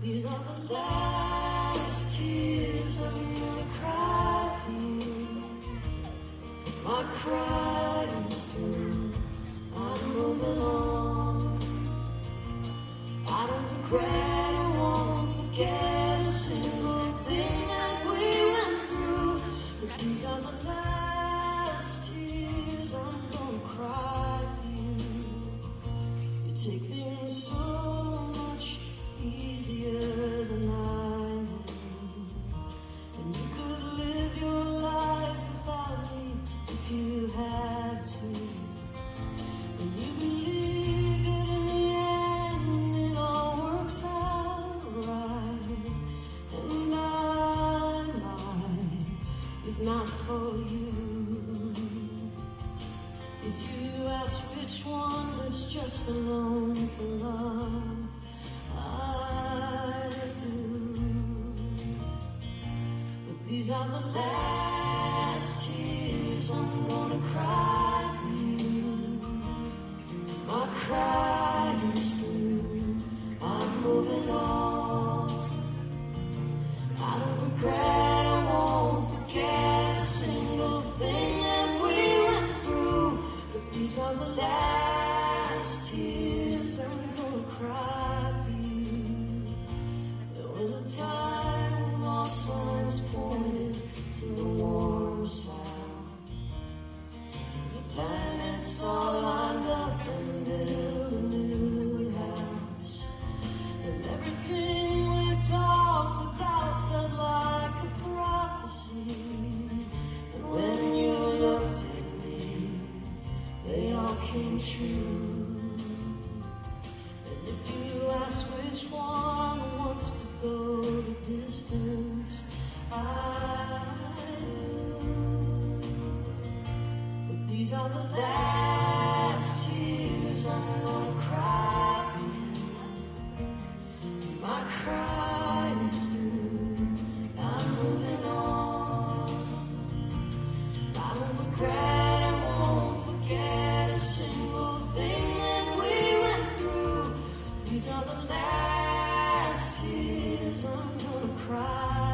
These are the last tears I'm gonna cry for you. My crying's through, I'm moving on. I don't regret, I won't forget a single thing that we went through. But these are the last tears I'm gonna cry for you. You take things so much easier than I am, and you could live your life without me if you had to. And you believe that in the end it all works out right, and I might, if not for you. If you ask which one lives just alone for love, I do. But these are the last tears I'm gonna cry for you. My crying's through, I'm moving on. I don't regret, I won't forget a single thing that we went through. But these are the last tears I'm gonna cry for you. There was a time when all signs pointed to the warm south. The planets all lined up and built a new house, and everything we talked about felt like a prophecy. And when you looked at me, they all came true. And if you ask which one wants to go the distance, I do. But these are the last tears I'm gonna cry for you. My crying's through, I'm moving on. I don't regret, I won't forget a single thing that we went through. These are the last tears I'm gonna cry.